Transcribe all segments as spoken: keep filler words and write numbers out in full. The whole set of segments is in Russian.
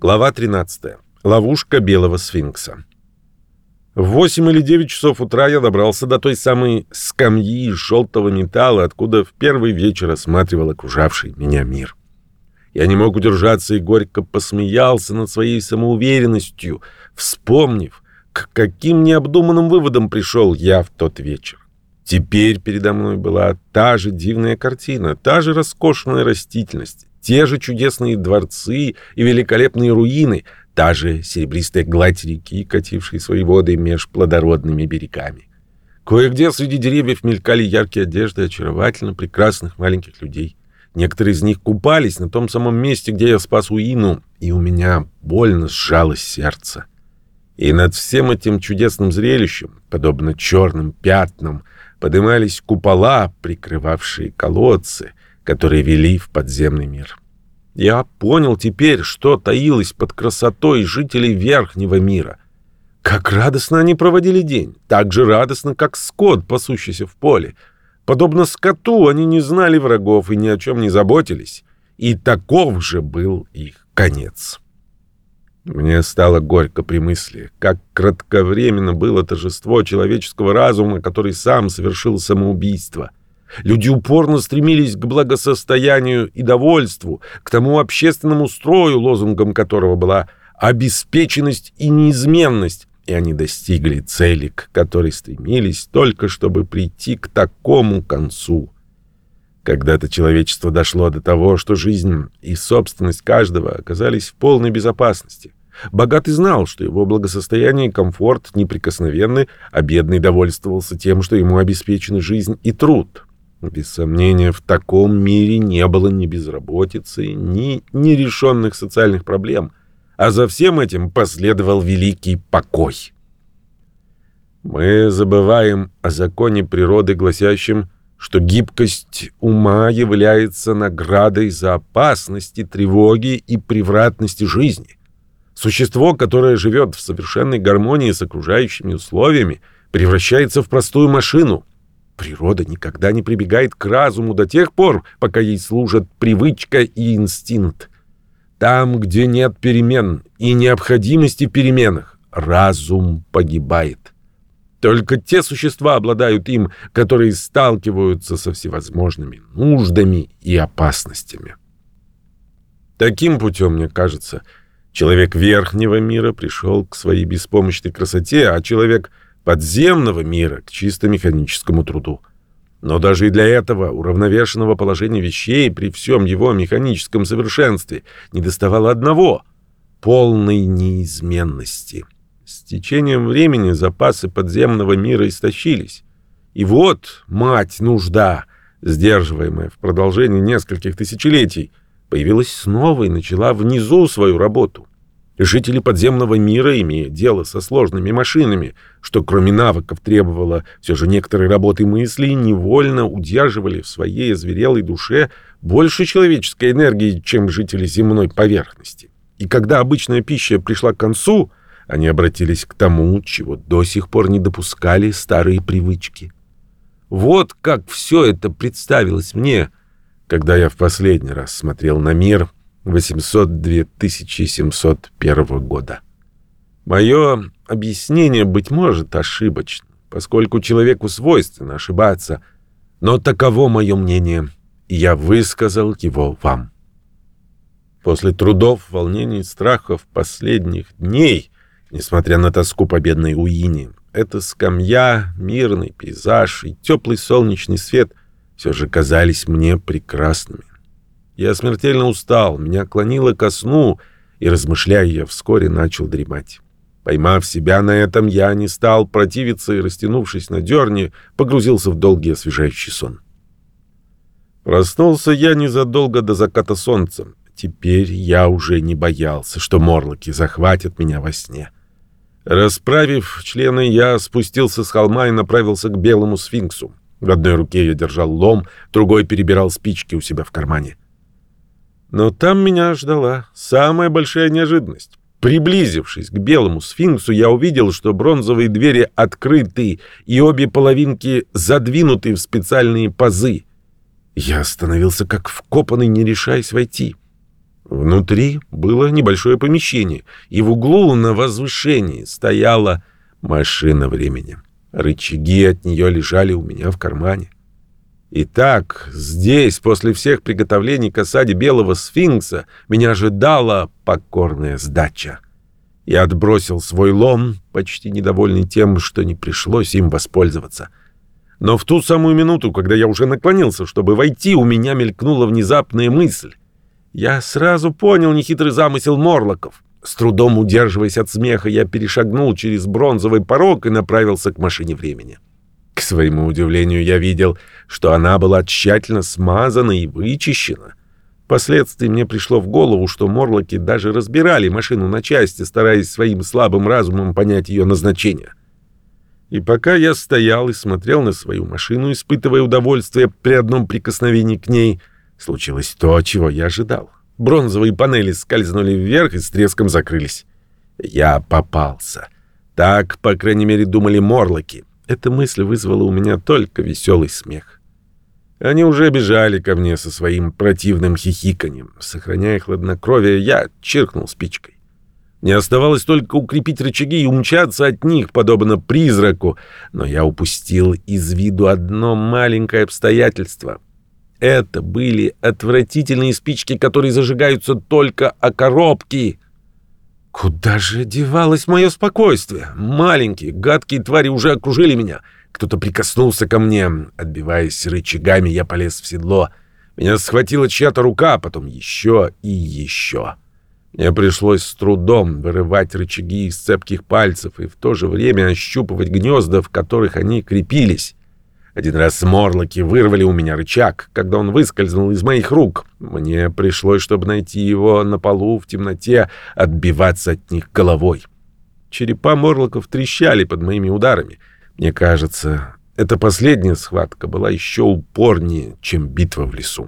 Глава тринадцатая. Ловушка белого сфинкса. В восемь или девять часов утра я добрался до той самой скамьи из желтого металла, откуда в первый вечер осматривал окружавший меня мир. Я не мог удержаться и горько посмеялся над своей самоуверенностью, вспомнив, к каким необдуманным выводам пришел я в тот вечер. Теперь передо мной была та же дивная картина, та же роскошная растительность, те же чудесные дворцы и великолепные руины, та же серебристая гладь реки, катившей свои воды меж плодородными берегами. Кое-где среди деревьев мелькали яркие одежды очаровательно прекрасных маленьких людей. Некоторые из них купались на том самом месте, где я спас Уину, и у меня больно сжалось сердце. И над всем этим чудесным зрелищем, подобно черным пятнам, поднимались купола, прикрывавшие колодцы, которые вели в подземный мир. Я понял теперь, что таилось под красотой жителей Верхнего мира. Как радостно они проводили день, так же радостно, как скот, пасущийся в поле. Подобно скоту, они не знали врагов и ни о чем не заботились. И таков же был их конец. Мне стало горько при мысли, как кратковременно было торжество человеческого разума, который сам совершил самоубийство. Люди упорно стремились к благосостоянию и довольству, к тому общественному строю, лозунгом которого была обеспеченность и неизменность, и они достигли цели, к которой стремились, только чтобы прийти к такому концу. Когда-то человечество дошло до того, что жизнь и собственность каждого оказались в полной безопасности. Богатый знал, что его благосостояние и комфорт неприкосновенны, а бедный довольствовался тем, что ему обеспечены жизнь и труд. Без сомнения, в таком мире не было ни безработицы, ни нерешенных социальных проблем, а за всем этим последовал великий покой. Мы забываем о законе природы, гласящем, что гибкость ума является наградой за опасности, тревоги и превратности жизни. Существо, которое живет в совершенной гармонии с окружающими условиями, превращается в простую машину. Природа никогда не прибегает к разуму до тех пор, пока ей служат привычка и инстинкт. Там, где нет перемен и необходимости в переменах, разум погибает. Только те существа обладают им, которые сталкиваются со всевозможными нуждами и опасностями. Таким путем, мне кажется, человек Верхнего мира пришел к своей беспомощной красоте, а человек подземного мира к чисто механическому труду. Но даже и для этого уравновешенного положения вещей при всем его механическом совершенстве недоставало одного — полной неизменности. С течением времени запасы подземного мира истощились. И вот мать нужда, сдерживаемая в продолжении нескольких тысячелетий, появилась снова и начала внизу свою работу. Жители подземного мира, имея дело со сложными машинами, что кроме навыков требовало все же некоторой работы мысли, невольно удерживали в своей озверелой душе больше человеческой энергии, чем жители земной поверхности. И когда обычная пища пришла к концу, они обратились к тому, чего до сих пор не допускали старые привычки. Вот как все это представилось мне, когда я в последний раз смотрел на мир восемьсот две тысячи семьсот первого года. Мое объяснение, быть может, ошибочно, поскольку человеку свойственно ошибаться, но таково мое мнение, и я высказал его вам. После трудов, волнений и страхов последних дней, несмотря на тоску по бедной Уине, эта скамья, мирный пейзаж и теплый солнечный свет все же казались мне прекрасными. Я смертельно устал, меня клонило ко сну, и, размышляя, я вскоре начал дремать. Поймав себя на этом, я не стал противиться и, растянувшись на дерне, погрузился в долгий освежающий сон. Проснулся я незадолго до заката солнца. Теперь я уже не боялся, что морлоки захватят меня во сне. Расправив члены, я спустился с холма и направился к белому сфинксу. В одной руке я держал лом, другой перебирал спички у себя в кармане. Но там меня ждала самая большая неожиданность. Приблизившись к белому сфинксу, я увидел, что бронзовые двери открыты и обе половинки задвинуты в специальные пазы. Я остановился как вкопанный, не решаясь войти. Внутри было небольшое помещение, и в углу на возвышении стояла машина времени. Рычаги от нее лежали у меня в кармане. Итак, здесь, после всех приготовлений к осаде Белого Сфинкса, меня ожидала покорная сдача. Я отбросил свой лом, почти недовольный тем, что не пришлось им воспользоваться. Но в ту самую минуту, когда я уже наклонился, чтобы войти, у меня мелькнула внезапная мысль. Я сразу понял нехитрый замысел Морлоков. С трудом удерживаясь от смеха, я перешагнул через бронзовый порог и направился к машине времени. К своему удивлению, я видел, что она была тщательно смазана и вычищена. Впоследствии мне пришло в голову, что Морлоки даже разбирали машину на части, стараясь своим слабым разумом понять ее назначение. И пока я стоял и смотрел на свою машину, испытывая удовольствие при одном прикосновении к ней, случилось то, чего я ожидал. Бронзовые панели скользнули вверх и с треском закрылись. Я попался. Так, по крайней мере, думали Морлоки. Эта мысль вызвала у меня только веселый смех. Они уже бежали ко мне со своим противным хихиканьем. Сохраняя хладнокровие, я чиркнул спичкой. Мне оставалось только укрепить рычаги и умчаться от них, подобно призраку, но я упустил из виду одно маленькое обстоятельство. Это были отвратительные спички, которые зажигаются только о коробке. Куда же девалось мое спокойствие? Маленькие, гадкие твари уже окружили меня. Кто-то прикоснулся ко мне. Отбиваясь рычагами, я полез в седло. Меня схватила чья-то рука, потом еще и еще. Мне пришлось с трудом вырывать рычаги из цепких пальцев и в то же время ощупывать гнезда, в которых они крепились. Один раз Морлоки вырвали у меня рычаг, когда он выскользнул из моих рук. Мне пришлось, чтобы найти его на полу в темноте, отбиваться от них головой. Черепа Морлоков трещали под моими ударами. Мне кажется, эта последняя схватка была еще упорнее, чем битва в лесу.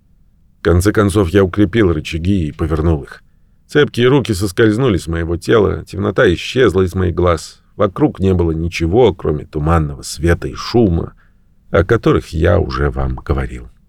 В конце концов, я укрепил рычаги и повернул их. Цепкие руки соскользнули с моего тела, темнота исчезла из моих глаз. Вокруг не было ничего, кроме туманного света и шума, о которых я уже вам говорил.